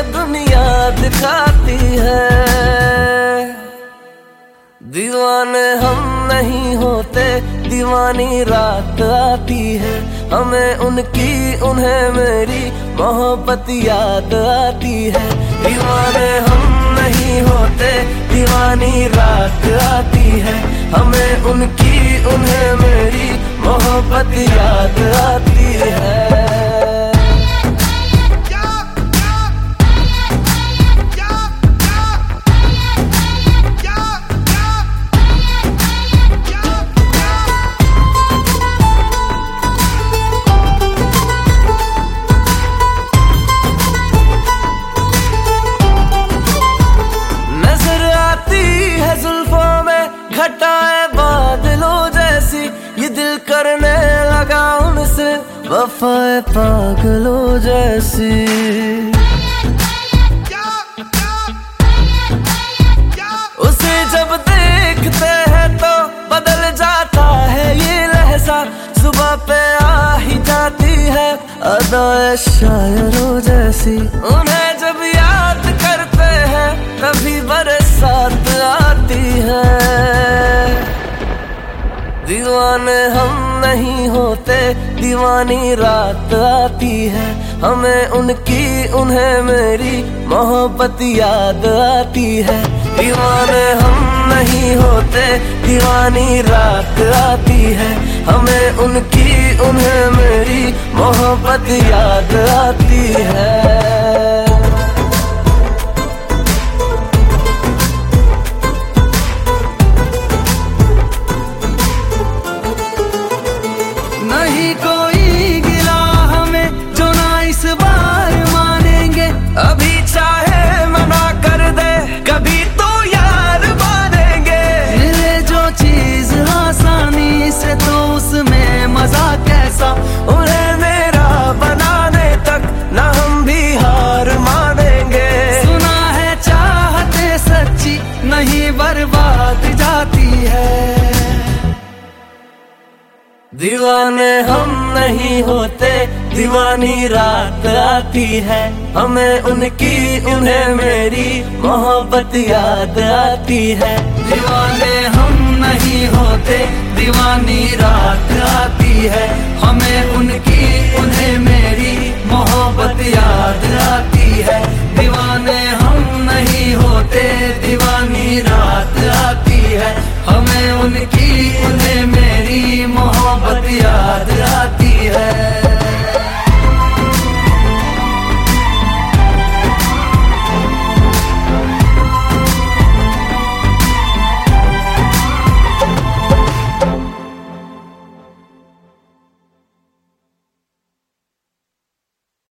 दुनिया दिखाती है। दीवाने हम नहीं होते, दीवानी रात आती है, हमें उनकी उन्हें मेरी मोहब्बत याद आती है। दीवाने हम नहीं होते, दीवानी रात आती है, हमें उनकी उन्हें मेरी मोहब्बत याद आती है। घटाए बादलों जैसी ये दिल करने लगा उनसे वफाए पागलों जैसी। उसे जब देखते हैं तो बदल जाता है ये लहजा, सुबह पे आ ही जाती है अदाए शायरों जैसी। उन्हें जब याद करते हैं कभी बरसात आती है। दीवाने हम नहीं होते, दीवानी रात आती है, हमें उनकी उन्हें मेरी मोहब्बत याद आती है। दीवाने हम नहीं होते, दीवानी रात आती है, हमें उनकी उन्हें मेरी मोहब्बत याद आती है। नहीं कोई गिला हमें जो ना इस बार मानेंगे, अभी चाहे मना कर दे कभी तो यार मानेंगे। मिले जो चीज आसानी से तो उसमें मजा कैसा, उन्हें मेरा बनाने तक ना हम भी हार मानेंगे। सुना है चाहते सच्ची नहीं बर्बाद जाती है। दीवाने हम नहीं होते, दीवानी रात आती है, हमें उनकी उन्हें मेरी मोहब्बत याद आती है। दीवाने हम नहीं होते, दीवानी रात आती है, हमें उनकी उन्हें मेरी मोहब्बत याद